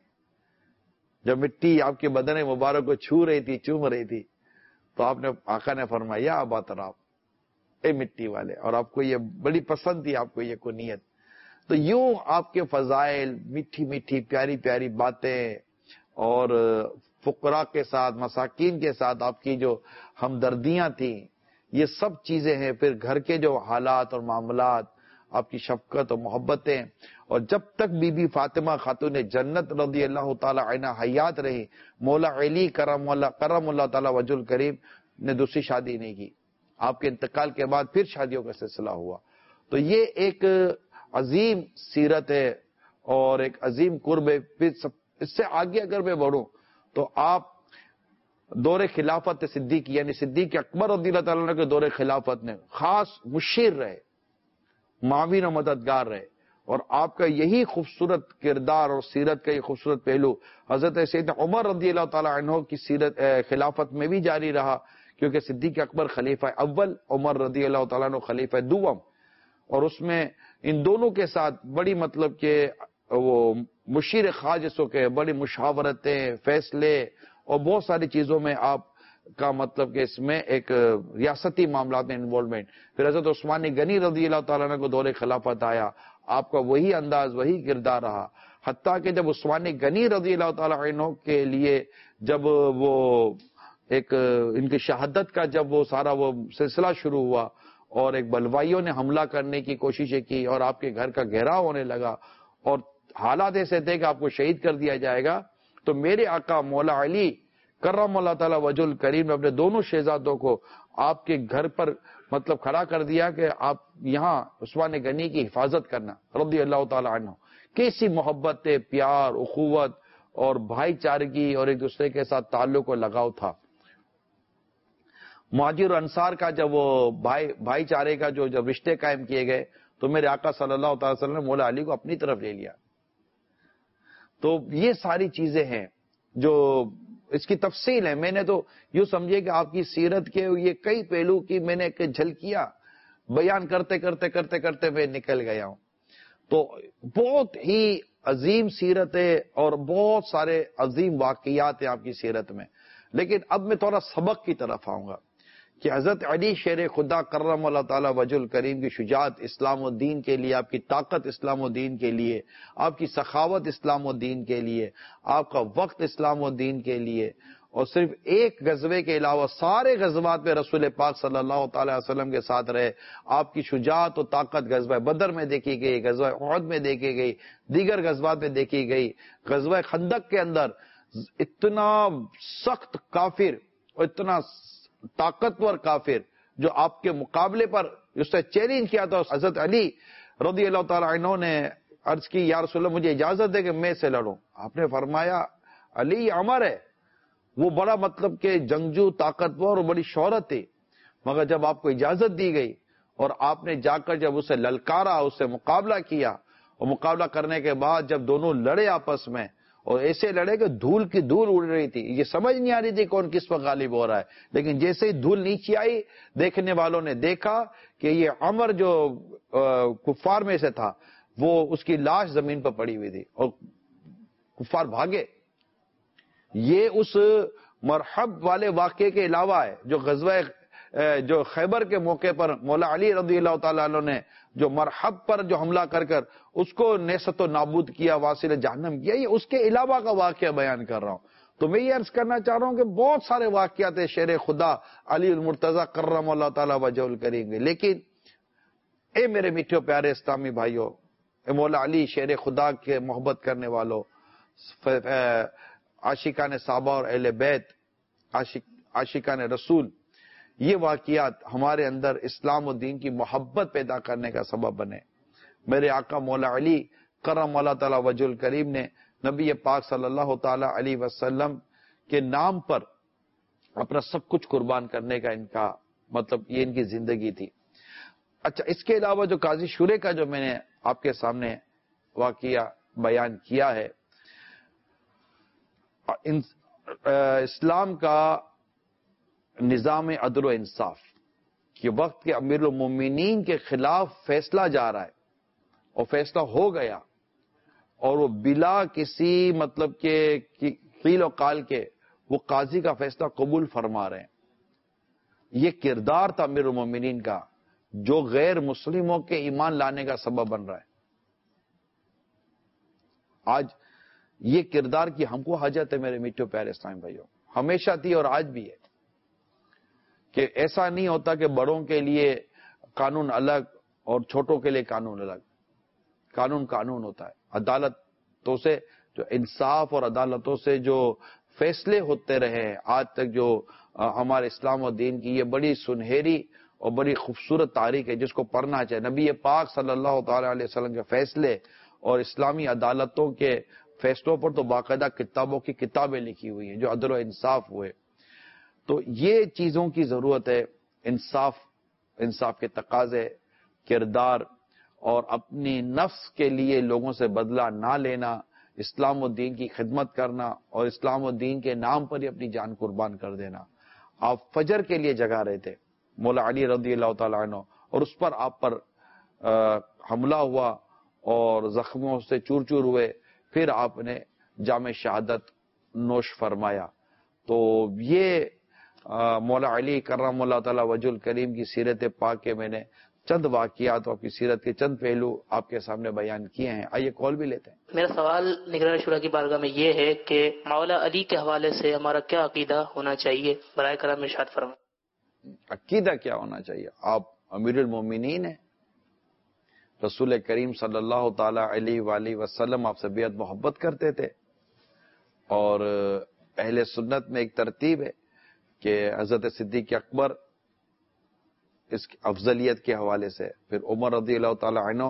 S2: جب مٹی آپ کے بدن مبارک کو چھو رہی تھی، چوم رہی تھی، تو آپ نے آقا نے فرمایا یا ابا تراب، اے مٹی والے. اور آپ کو یہ بڑی پسند تھی، آپ کو یہ کنیت. تو یوں آپ کے فضائل، میٹھی میٹھی پیاری پیاری باتیں، اور فقراء کے ساتھ، مساکین کے ساتھ آپ کی جو ہمدردیاں تھیں، یہ سب چیزیں ہیں. پھر گھر کے جو حالات اور معاملات، آپ کی شفقت اور محبتیں. اور جب تک بی بی فاطمہ خاتون جنت رضی اللہ تعالی عنہا حیات رہی، مولا علی کرم اللہ تعالی وجہ الکریم نے دوسری شادی نہیں کی. آپ کے انتقال کے بعد پھر شادیوں کا سلسلہ ہوا. تو یہ ایک عظیم سیرت ہے اور ایک عظیم قرب ہے. پھر اس سے آگے اگر میں بڑھوں تو آپ دور خلافت صدیق یعنی صدیق اکبر رضی اللہ تعالیٰ عنہ کے دور خلافت میں خاص مشیر رہے، معاون و مددگار رہے. اور آپ کا یہی خوبصورت کردار اور سیرت کا یہ خوبصورت پہلو حضرت سیدنا عمر رضی اللہ تعالیٰ عنہ کی سیرت خلافت میں بھی جاری رہا، کیونکہ صدیق اکبر خلیفہ اول، عمر رضی اللہ تعالیٰ عنہ خلیفہ دوم. اور اس میں ان دونوں کے ساتھ بڑی مطلب کہ وہ مشیر خاص کے بڑی مشاورتیں، فیصلے اور بہت ساری چیزوں میں آپ کا مطلب کہ اس میں ایک ریاستی معاملات میں انوالومنٹ. پھر حضرت عثمان غنی رضی اللہ تعالیٰ عنہ کو دور خلافت آیا، آپ کا وہی انداز، وہی کردار رہا. حتیٰ کہ جب عثمان غنی رضی اللہ تعالیٰ عنہ کے لیے جب وہ ایک ان کی شہادت کا جب وہ سارا وہ سلسلہ شروع ہوا اور ایک بلوائیوں نے حملہ کرنے کی کوششیں کی اور آپ کے گھر کا گھیراؤ ہونے لگا اور حالات ایسے تھے کہ آپ کو شہید کر دیا جائے گا، تو میرے آقا مولا علی کرم اللہ تعالی وجہ الکریم نے اپنے دونوں شہزادوں کو آپ کے گھر پر مطلب کھڑا کر دیا کہ آپ یہاں عثمان غنی کی حفاظت کرنا رضی اللہ تعالی عنہ.
S1: کیسی محبت، پیار، اخوت اور بھائی چارگی اور ایک دوسرے کے ساتھ تعلق و لگاؤ تھا۔ مہاجر انصار کا جب وہ بھائی چارے کا جب رشتے قائم کیے گئے تو میرے آقا صلی اللہ تعالی وسلم نے مولا علی کو اپنی طرف لے لیا۔ تو یہ ساری چیزیں ہیں جو اس کی تفصیل ہے۔ میں نے تو یوں سمجھے کہ آپ کی سیرت کے یہ کئی پہلو کی میں نے جھلکیاں بیان کرتے کرتے کرتے کرتے میں نکل گیا ہوں۔ تو بہت ہی عظیم سیرت ہے اور بہت سارے عظیم واقعات ہیں آپ کی سیرت میں۔ لیکن اب میں تھوڑا سبق کی طرف آؤں گا کہ حضرت علی شیر خدا کرم اللہ تعالی وجہ الکریم کی شجاعت اسلام و دین کے لیے، آپ کی طاقت اسلام و دین کے لیے، آپ کی سخاوت اسلام و دین کے لیے، آپ کا وقت اسلام و دین کے لیے، اور صرف ایک غزوے کے علاوہ سارے غزوات میں رسول پاک صلی اللہ تعالی وسلم کے ساتھ رہے۔ آپ کی شجاعت و طاقت غزوہ بدر میں دیکھی گئی، غزوہ احد میں دیکھی گئی، دیگر غزوات میں دیکھی گئی۔ غزوہ خندق کے اندر اتنا سخت کافر اور اتنا طاقتور کافر جو آپ کے مقابلے پر اس نے چیلنج کیا تھا، حضرت علی رضی اللہ تعالی عنہ نے عرض کی یا رسول اللہ مجھے اجازت دے کہ میں سے لڑوں۔ آپ نے فرمایا علی یہ عمر ہے، وہ بڑا مطلب کہ جنگجو، طاقتور اور بڑی شہرت تھی، مگر جب آپ کو اجازت دی گئی اور آپ نے جا کر جب اسے للکارا، اس سے مقابلہ کیا، اور مقابلہ کرنے کے بعد جب دونوں لڑے آپس میں اور ایسے لڑے کہ دھول کی دھول اڑ رہی تھی، یہ سمجھ نہیں آ رہی تھی کون کس پر غالب ہو رہا ہے، لیکن جیسے ہی دھول نیچے آئی دیکھنے والوں نے دیکھا کہ یہ عمر جو کفار میں سے تھا وہ اس کی لاش زمین پر پڑی ہوئی تھی اور کفار بھاگے۔ یہ اس مرحب والے واقعے کے علاوہ ہے جو غزوہ جو خیبر کے موقع پر مولا علی رضی اللہ تعالیٰ عنہ نے جو مرحب پر جو حملہ کر کر اس کو نیست و نابود کیا، واصل جہنم کیا، یہ اس کے علاوہ کا واقعہ بیان کر رہا ہوں۔ تو میں یہ عرض کرنا چاہ رہا ہوں کہ بہت سارے واقعات ہیں شیر خدا علی المرتضی کرم اللہ تعالیٰ وجہ الکریم کے، لیکن اے میرے میٹھے پیارے اسلامی بھائیوں، اے مولا علی شیر خدا کے محبت کرنے والوں، عاشقان صحابہ اور اہل بیت، عاشقان رسول، یہ واقعات ہمارے اندر اسلام و دین کی محبت پیدا کرنے کا سبب بنے۔ میرے آقا مولا علی کرم اللہ تعالی وجہ الکریم نے نبی پاک صلی اللہ تعالی علیہ وسلم کے نام پر اپنا سب کچھ قربان کرنے کا ان کا مطلب یہ ان کی زندگی تھی۔ اچھا، اس کے علاوہ جو قاضی شورے کا جو میں نے آپ کے سامنے واقعہ بیان کیا ہے، اسلام کا نظام عدل و انصاف کہ وقت کے امیر المومنین کے خلاف فیصلہ جا رہا ہے اور فیصلہ ہو گیا اور وہ بلا کسی مطلب کہ قیل و قال کے وہ قاضی کا فیصلہ قبول فرما رہے ہیں۔ یہ کردار تھا امیر المومنین کا جو غیر مسلموں کے ایمان لانے کا سبب بن رہا ہے۔ آج یہ کردار کی ہم کو حاجت ہے میرے میٹھے پیارے اسلامی بھائیوں، ہمیشہ تھی اور آج بھی ہے، کہ ایسا نہیں ہوتا کہ بڑوں کے لیے قانون الگ اور چھوٹوں کے لیے قانون الگ۔ قانون قانون ہوتا ہے، عدالتوں سے جو انصاف اور عدالتوں سے جو فیصلے ہوتے رہے ہیں آج تک، جو ہمارے اسلام و دین کی یہ بڑی سنہری اور بڑی خوبصورت تاریخ ہے جس کو پڑھنا چاہیے۔ نبی پاک صلی اللہ تعالی علیہ وسلم کے فیصلے اور اسلامی عدالتوں کے فیصلوں پر تو باقاعدہ کتابوں کی کتابیں لکھی ہوئی ہیں جو عدل و انصاف ہوئے۔ تو یہ چیزوں کی ضرورت ہے، انصاف کے تقاضے، کردار اور اپنی نفس کے لیے لوگوں سے بدلہ نہ لینا، اسلام و دین کی خدمت کرنا اور اسلام و دین کے نام پر ہی اپنی جان قربان کر دینا۔ آپ فجر کے لیے جگا رہے تھے مولا علی رضی اللہ تعالیٰ عنہ، اور اس پر آپ پر حملہ ہوا اور زخموں سے چور چور ہوئے، پھر آپ نے جام شہادت نوش فرمایا۔ تو یہ مولا علی کرم اللہ تعالی وجہ الکریم کی سیرت پاک کے میں نے چند واقعات اور آپ کی سیرت کے چند پہلو آپ کے سامنے بیان کیے ہیں۔ آئیے کال بھی لیتے ہیں۔
S3: میرا سوال نگران شورا کی بارگاہ میں یہ ہے کہ مولا علی کے حوالے سے ہمارا کیا عقیدہ ہونا چاہیے، برائے کرم ارشاد فرمائیں۔
S1: عقیدہ کیا ہونا چاہیے؟ آپ امیر المومنین ہیں، رسول کریم صلی اللہ تعالی علیہ وآلہ وسلم آپ سے بےحد محبت کرتے تھے، اور اہل سنت میں ایک ترتیب ہے کہ حضرت صدیق اکبر اس کی افضلیت کے حوالے سے، پھر عمر رضی اللہ تعالی عنہ،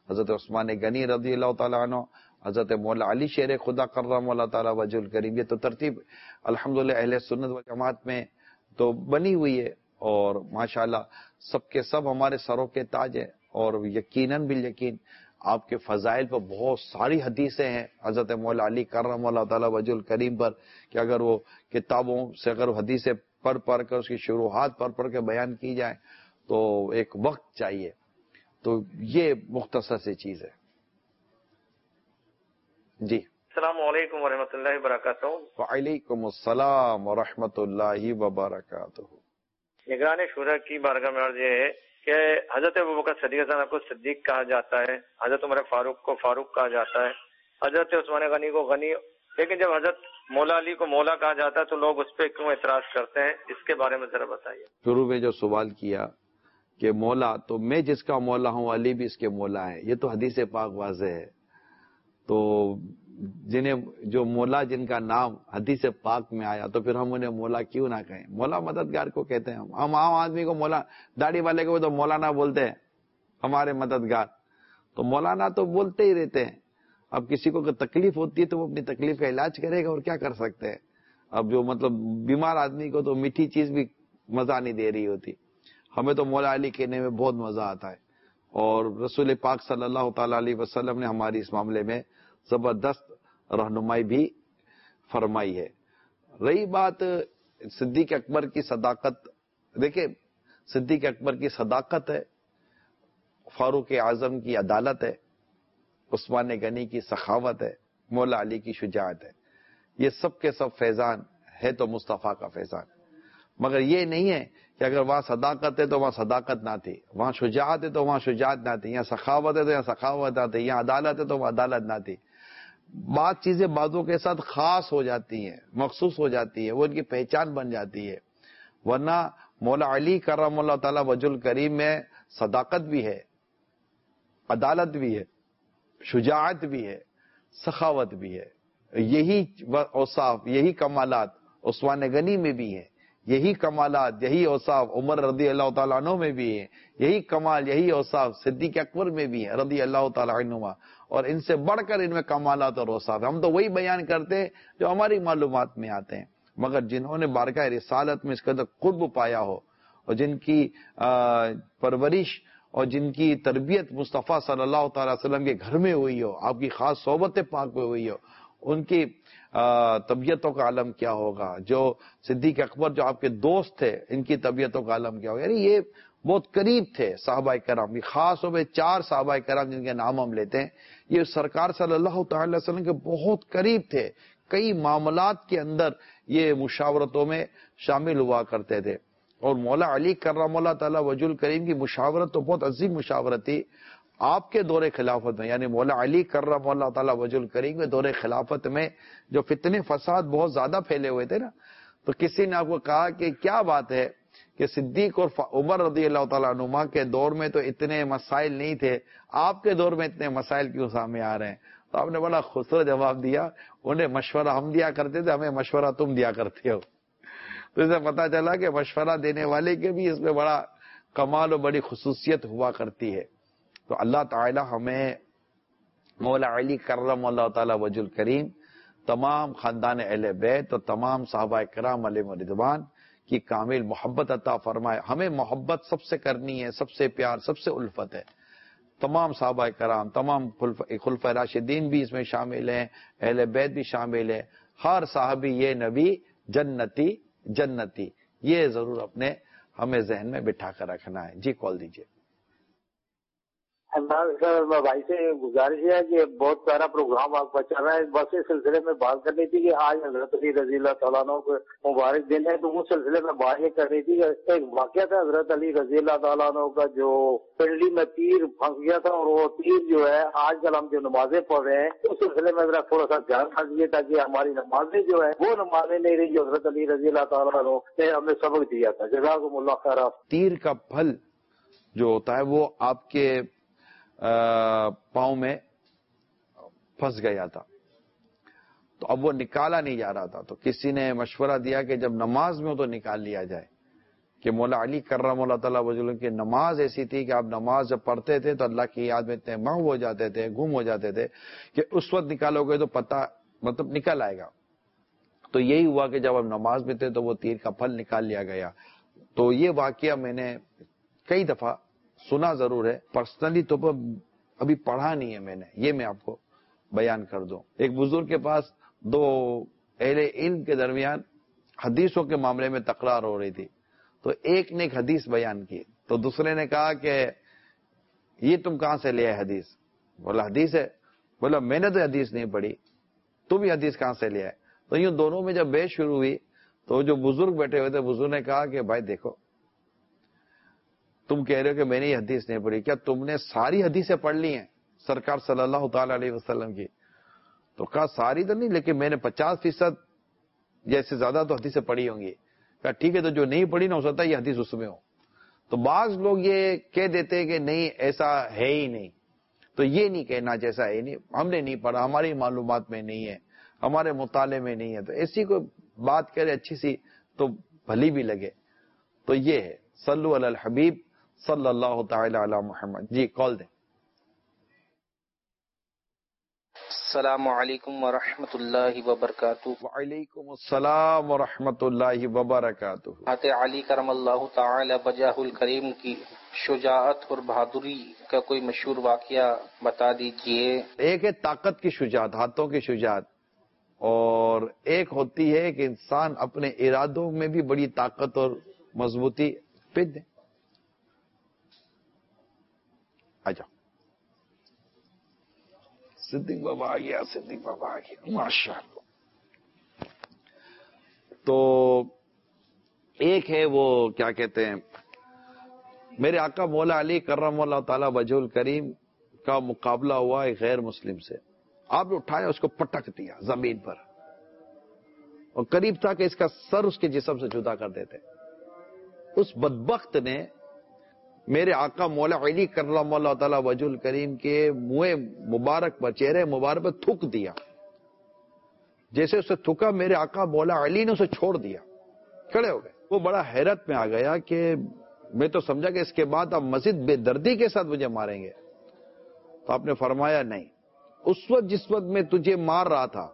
S1: حضرت عثمان غنی رضی اللہ تعالیٰ عنہ، حضرت مولا علی شیر خدا کرم اللہ تعالیٰ وجہ الکریم. یہ تو ترتیب الحمدللہ اہل سنت و جماعت میں تو بنی ہوئی ہے، اور ماشاءاللہ سب کے سب ہمارے سروں کے تاج ہیں. اور یقیناً بالیقین آپ کے فضائل پر بہت ساری حدیثیں ہیں حضرت مولا علی کرم اللہ تعالیٰ وجہ الکریم پر، کہ اگر وہ کتابوں سے اگر حدیثیں پڑھ کر اس کی شروحات پڑھ کے بیان کی جائیں تو ایک وقت چاہیے. تو یہ مختصر سی چیز ہے. جی
S4: السلام علیکم ورحمۃ اللہ وبرکاتہ.
S1: وعلیکم السلام ورحمۃ اللہ وبرکاتہ.
S4: نگران شورا کی بارگاہ میں عرض یہ ہے کہ حضرت ابوبکر صدیق کو صدیق کہا جاتا ہے، حضرت عمر فاروق کو فاروق کہا جاتا ہے، حضرت عثمان غنی کو غنی، لیکن جب حضرت مولا علی کو مولا کہا جاتا ہے تو لوگ اس پہ کیوں اعتراض کرتے ہیں؟ اس کے بارے میں ذرا بتائیے.
S1: شروع میں جو سوال کیا کہ مولا، تو میں جس کا مولا ہوں علی بھی اس کے مولا ہے، یہ تو حدیث پاک واضح ہے. تو جنہیں جو مولا جن کا نام حدیث پاک میں آیا تو پھر ہم انہیں مولا کیوں نہ کہیں؟ مولا مددگار کو کہتے ہیں. ہم عام آدمی کو مولا، داڑھی والے کو تو مولانا بولتے ہیں ہمارے مددگار. تو مولانا تو بولتے ہی رہتے ہیں. اب کسی کو تکلیف ہوتی ہے تو وہ اپنی تکلیف کا علاج کرے گا، اور کیا کر سکتے ہیں. اب جو مطلب بیمار آدمی کو تو میٹھی چیز بھی مزہ نہیں دے رہی ہوتی. ہمیں تو مولا علی کہنے میں بہت مزہ آتا ہے، اور رسول پاک صلی اللہ تعالی علیہ وسلم نے ہماری اس معاملے میں زبردست رہنمائی بھی فرمائی ہے. رہی بات صدیق اکبر کی صداقت، دیکھیں صدیق اکبر کی صداقت ہے، فاروق اعظم کی عدالت ہے، عثمان غنی کی سخاوت ہے، مولا علی کی شجاعت ہے. یہ سب کے سب فیضان ہے تو مصطفیٰ کا فیضان. مگر یہ نہیں ہے کہ اگر وہاں صداقت ہے تو وہاں صداقت نہ تھی، وہاں شجاعت ہے تو وہاں شجاعت نہ تھی، یہاں سخاوت ہے تو یہاں سخاوت نہ تھی، یہاں عدالت ہے تو وہاں عدالت نہ تھی. بعض چیزیں بعضوں کے ساتھ خاص ہو جاتی ہیں، مخصوص ہو جاتی ہے، وہ ان کی پہچان بن جاتی ہے. ورنہ مولا علی کرم اللہ تعالی وجہ الکریم میں صداقت بھی ہے، عدالت بھی ہے، شجاعت بھی ہے، سخاوت بھی ہے. یہی اوصاف، یہی کمالات عثمان غنی میں بھی ہیں، یہی کمالات، یہی اوصاف عمر رضی اللہ تعالیٰ عنہ میں بھی ہیں، یہی کمال، یہی اوصاف صدیق اکبر میں بھی ہیں رضی اللہ تعالیٰ عنہ. اور ان سے بڑھ کر ان میں کمالات اور اوصاف. ہم تو وہی بیان کرتے ہیں جو ہماری معلومات میں آتے ہیں. مگر جنہوں نے بارگاہ رسالت میں اس قدر قرب پایا ہو، اور جن کی پرورش اور جن کی تربیت مصطفیٰ صلی اللہ تعالی وسلم کے گھر میں ہوئی ہو، آپ کی خاص صحبت پاک میں ہوئی ہو، ان کی طبیعتوں کا عالم کیا ہوگا. جو صدیق اکبر جو آپ کے دوست تھے، ان کی طبیعتوں کا عالم کیا ہوگا. یعنی یہ بہت قریب تھے صحابہ کرام. خاص طور پہ 4 صحابہ کرام جن کے نام ہم لیتے ہیں، یہ سرکار صلی اللہ تعالی وسلم کے بہت قریب تھے. کئی معاملات کے اندر یہ مشاورتوں میں شامل ہوا کرتے تھے. اور مولا علی کرم اللہ تعالی وجہ الکریم کی مشاورت تو بہت عظیم مشاورت تھی. آپ کے دور خلافت میں، یعنی مولا علی کرم اللہ تعالی وجہ الکریم کے دور خلافت میں جو فتنے فساد بہت زیادہ پھیلے ہوئے تھے نا، تو کسی نے آپ کو کہا کہ کیا بات ہے کہ صدیق اور عمر رضی اللہ تعالیٰ عنہما کے دور میں تو اتنے مسائل نہیں تھے، آپ کے دور میں اتنے مسائل کیوں سامنے آ رہے ہیں؟ تو آپ نے بڑا خوبصورت جواب دیا. انہیں مشورہ ہم دیا کرتے تھے، ہمیں مشورہ تم دیا کرتے ہو. تو اسے پتا چلا کہ مشورہ دینے والے کے بھی اس میں بڑا کمال اور بڑی خصوصیت ہوا کرتی ہے. تو اللہ تعالی ہمیں مولا علی کرم اللہ تعالی وجہ الکریم، تمام خاندان اہل بیت اور تمام صحابہ کرام علیہم رضوان کی کامل محبت عطا فرمائے. ہمیں محبت سب سے کرنی ہے، سب سے پیار، سب سے الفت ہے. تمام صحابہ کرام، تمام خلفائے راشدین بھی اس میں شامل ہیں، اہل بیت بھی شامل ہیں. ہر صحابی یہ نبی جنتی جنتی، یہ ضرور اپنے ہمیں ذہن میں بٹھا کر رکھنا ہے. جی کال دیجیے.
S5: سر بھائی سے گزارش ہے کہ بہت پیارا پروگرام آپ کا چل رہا ہے، بس اس سلسلے میں بات کرنی تھی کہ آج حضرت علی رضی اللہ تعالیٰ عنہ کو مبارک دن ہے. تو اس سلسلے میں بات یہ کرنی تھی کہ ایک واقعہ تھا حضرت علی رضی اللہ تعالیٰ عنہ کا، جو پنڈلی میں تیر پھنس گیا تھا، اور وہ تیر جو ہے آج کل ہم جو نمازیں پڑھ رہے ہیں اس سلسلے میں ذرا تھوڑا سا دھیان رکھ دیجیے تاکہ ہماری نمازیں جو ہے وہ نمازیں نہیں رہی جو حضرت علی رضی اللہ تعالیٰ عنہ نے ہمیں سبق دیا تھا. جزاکم اللہ خیر.
S1: تیر کا پھل جو ہوتا ہے وہ آپ کے پاؤں میں پھنس گیا تھا، تو اب وہ نکالا نہیں جا رہا تھا. تو کسی نے مشورہ دیا کہ جب نماز میں ہو تو نکال لیا جائے.
S2: کہ مولا علی کرم اللہ تعالیٰ وجہ کی نماز ایسی تھی کہ آپ نماز جب پڑھتے تھے تو اللہ کی یاد میں اتنے محو ہو جاتے تھے، گم ہو جاتے تھے کہ اس وقت نکالو گے تو پتہ مطلب نکل آئے گا. تو یہی ہوا کہ جب ہم نماز میں تھے تو وہ تیر کا پھل نکال لیا گیا. تو یہ واقعہ میں نے کئی دفعہ سنا ضرور ہے، پرسنلی تو ابھی پڑھا نہیں ہے میں نے. یہ میں آپ کو بیان کر دوں. ایک بزرگ کے پاس دو اہل علم کے درمیان حدیثوں کے معاملے میں تکرار ہو رہی تھی. تو ایک نے ایک حدیث بیان کی تو دوسرے نے کہا کہ یہ تم کہاں سے لے آئے حدیث؟ بولا حدیث ہے. بولا میں نے تو حدیث نہیں پڑھی، تو بھی حدیث کہاں سے لے آئے؟ تو یوں دونوں میں جب بحث شروع ہوئی تو جو بزرگ بیٹھے ہوئے تھے بزرگ نے کہا کہ بھائی دیکھو، تم کہہ رہے ہو کہ میں نے یہ حدیث نہیں پڑھی، کیا تم نے ساری حدیثیں پڑھ لی ہیں سرکار صلی اللہ تعالی علیہ وسلم کی؟ تو کہا ساری تو نہیں، لیکن میں نے 50% یا اس سے زیادہ تو حدیثیں پڑھی ہوں گی. کہا ٹھیک ہے، تو جو نہیں پڑھی نہ ہو سکتا یہ حدیث اس میں ہو. تو بعض لوگ یہ کہہ دیتے کہ نہیں ایسا ہے ہی نہیں. تو یہ نہیں کہنا جیسا ہے نہیں، ہم نے نہیں پڑھا، ہماری معلومات میں نہیں ہے، ہمارے مطالعے میں نہیں ہے. تو ایسی کوئی بات کرے اچھی سی تو بھلی بھی لگے. تو یہ ہے صلو علی الحبیب صلی اللہ تعالی علی محمد. جی کال دیں.
S6: السلام علیکم ورحمۃ اللہ وبرکاتہ.
S2: وعلیکم السلام ورحمۃ اللہ وبرکاتہ.
S6: حضرت علی کرم اللہ تعالی وجہ الکریم کی شجاعت اور بہادری کا کوئی مشہور واقعہ بتا دیجئے.
S2: ایک ہے طاقت کی شجاعت، ہاتھوں کی شجاعت، اور ایک ہوتی ہے کہ انسان اپنے ارادوں میں بھی بڑی طاقت اور مضبوطی پیش دے. آ جاؤ. صدیق بابا آ گیا، صدیق بابا آ گیا، ماشاء اللہ. تو ایک ہے وہ کیا کہتے ہیں، میرے آقا مولا علی کرم اللہ تعالی وجہ الکریم کا مقابلہ ہوا ایک غیر مسلم سے. آپ نے اٹھایا، اس کو پٹک دیا زمین پر، اور قریب تھا کہ اس کا سر اس کے جسم سے جدا کر دیتے. اس بدبخت نے میرے آقا مولا علی کرم اللہ تعالی وجہ الکریم کے منہ مبارک پر، چہرے مبارک پر تھوک دیا. جیسے اسے تھوکا، میرے آقا مولا علی نے اسے چھوڑ دیا، کھڑے ہو گئے. وہ بڑا حیرت میں آ گیا کہ میں تو سمجھا کہ اس کے بعد آپ مزید بے دردی کے ساتھ مجھے ماریں گے. تو آپ نے فرمایا نہیں، اس وقت جس وقت میں تجھے مار رہا تھا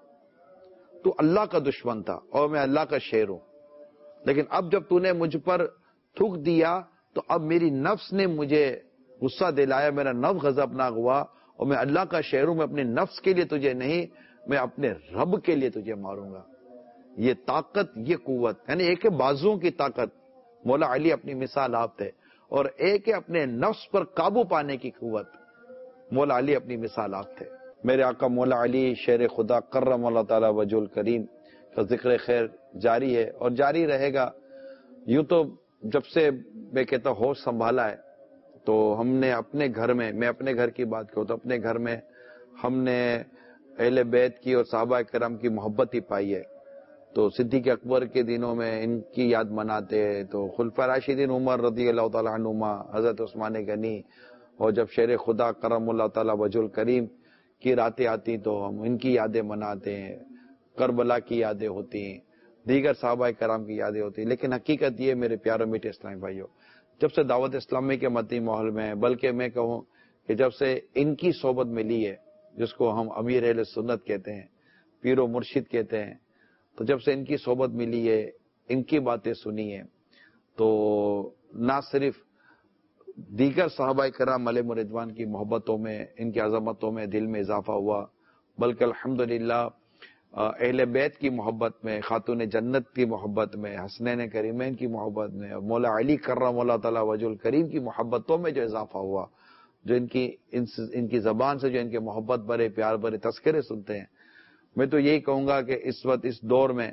S2: تو اللہ کا دشمن تھا اور میں اللہ کا شیر ہوں، لیکن اب جب تو نے مجھ پر تھوک دیا تو اب میری نفس نے مجھے غصہ دلایا، میرا نفس غضبناک ہوا، اور میں اللہ کا شہر ہوں. میں اپنے نفس کے لیے تجھے نہیں، میں اپنے رب کے لیے تجھے ماروں گا. یہ طاقت، یہ قوت، یعنی ایک ہے بازوؤں کی طاقت، مولا علی اپنی مثال آپ تھے، اور ایک ہے اپنے نفس پر قابو پانے کی قوت، مولا علی اپنی مثال آپ تھے. میرے آقا مولا علی شیر خدا کرم اللہ تعالی وجہ الکریم کا ذکر خیر جاری ہے اور جاری رہے گا. یوں تو جب سے میں کہتا ہوش سنبھالا ہے تو ہم نے اپنے گھر میں، میں اپنے گھر کی بات کروں تو اپنے گھر میں ہم نے اہل بیت کی اور صحابہ کرام کی محبت ہی پائی ہے. تو صدیق اکبر کے دنوں میں ان کی یاد مناتے ہیں، تو خلفاء راشدین عمر رضی اللہ تعالیٰ عنہما، حضرت عثمان غنی، اور جب شیر خدا کرم اللہ تعالی وجہ الکریم کی راتیں آتی تو ہم ان کی یادیں مناتے ہیں. کربلا کی یادیں ہوتی ہیں، دیگر صحابہ کرام کی یادیں ہوتی ہیں. لیکن حقیقت یہ میرے پیارے میٹھے اسلامی بھائیوں، جب سے دعوت اسلامی کے مدنی ماحول میں، بلکہ میں کہوں کہ جب سے ان کی صحبت ملی ہے، جس کو ہم امیر اہل سنت کہتے ہیں، پیر و مرشد کہتے ہیں، تو جب سے ان کی صحبت ملی ہے، ان کی باتیں سنی ہیں، تو نہ صرف دیگر صحابہ کرام علیہ رضوان کی محبتوں میں، ان کی عظمتوں میں دل میں اضافہ ہوا، بلکہ الحمدللہ اہل بیت کی محبت میں، خاتون جنت کی محبت میں، حسنین کریمین کی محبت میں، مولا علی کرم اللہ تعالی وجہ الکریم کی محبتوں میں جو اضافہ ہوا، جو ان کی زبان سے جو ان کے محبت بھرے پیار بھرے تذکرے سنتے ہیں. میں تو یہی کہوں گا کہ اس وقت اس دور میں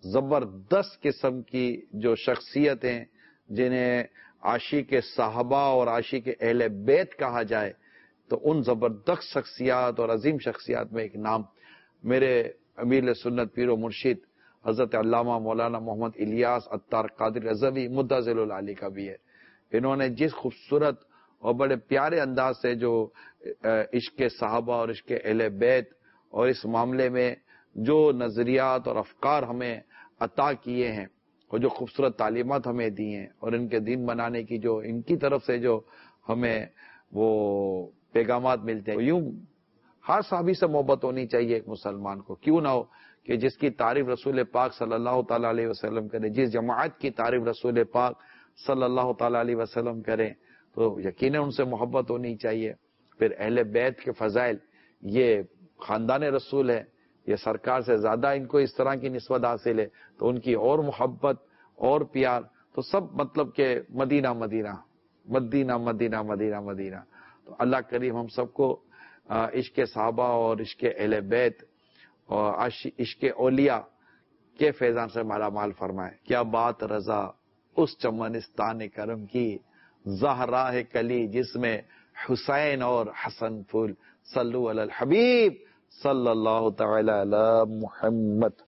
S2: زبردست قسم کی جو شخصیتیں جنہیں عاشق صحابہ اور عاشق اہل بیت کہا جائے، تو ان زبردست شخصیات اور عظیم شخصیات میں ایک نام میرے امیر سنت پیر و مرشد حضرت علامہ مولانا محمد الیاس عطار قادری رضوی مدظل العالی کا بھی ہے. انہوں نے جس خوبصورت اور بڑے پیارے انداز سے جو عشق صحابہ اور عشق اہل بیت اور اس معاملے میں جو نظریات اور افکار ہمیں عطا کیے ہیں،
S1: اور جو خوبصورت تعلیمات ہمیں دی ہیں اور ان کے دین بنانے کی جو ان کی طرف سے جو ہمیں وہ پیغامات ملتے ہیں، یوں ہر صحابی سے محبت ہونی چاہیے ایک مسلمان کو. کیوں نہ ہو کہ جس کی تعریف رسول پاک صلی اللہ تعالی علیہ وسلم کرے، جس جماعت کی تعریف رسول پاک صلی اللہ تعالی علیہ وسلم کریں تو یقیناً ان سے محبت ہونی چاہیے. پھر اہل بیت کے فضائل، یہ خاندان رسول ہے، یہ سرکار سے زیادہ ان کو اس طرح کی نسبت حاصل ہے تو ان کی اور محبت اور پیار، تو سب مطلب کہ مدینہ مدینہ مدینہ مدینہ مدینہ مدینہ. تو اللہ کریم ہم سب کو عشق صحابہ اور عشق اہل بیت اور عشق اولیاء کے فیضان سے مالا مال فرمائے. کیا بات رضا اس چمنستان کرم کی، زہرا ہے کلی جس میں حسین اور حسن پھول. صلو علی الحبیب صلی اللہ تعالی علی محمد.